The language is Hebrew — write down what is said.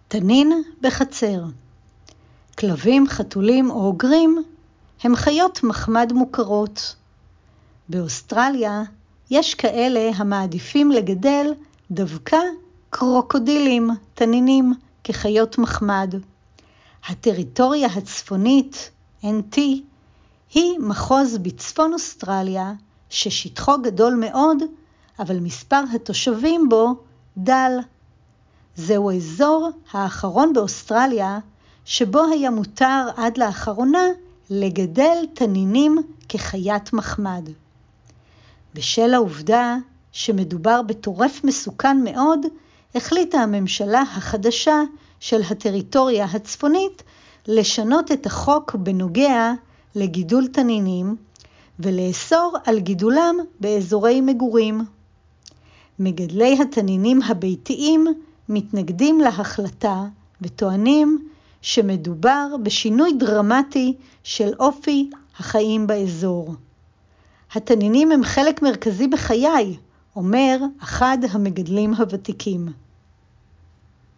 תנין בחצר. כלבים, חתולים או אוגרים הם חיות מחמד מוכרות. באוסטרליה יש כאלה המעדיפים לגדל דווקא קרוקודילים, תנינים, כחיות מחמד. הטריטוריה הצפונית, NT, היא מחוז בצפון אוסטרליה ששטחו גדול מאוד, אבל מספר התושבים בו דל. זהו האזור האחרון באוסטרליה שבו היה מותר עד לאחרונה לגדל תנינים כחיית מחמד. בשל העובדה שמדובר בטורף מסוכן מאוד, החליטה הממשלה החדשה של הטריטוריה הצפונית לשנות את החוק בנוגע לגידול תנינים ולאסור על גידולם באזורי מגורים. מגדלי התנינים הביתיים מתנגדים להחלטה וטוענים שמדובר בשינוי דרמטי של אופי החיים באזור. התנינים הם חלק מרכזי בחיי, אומר אחד המגדלים הוותיקים.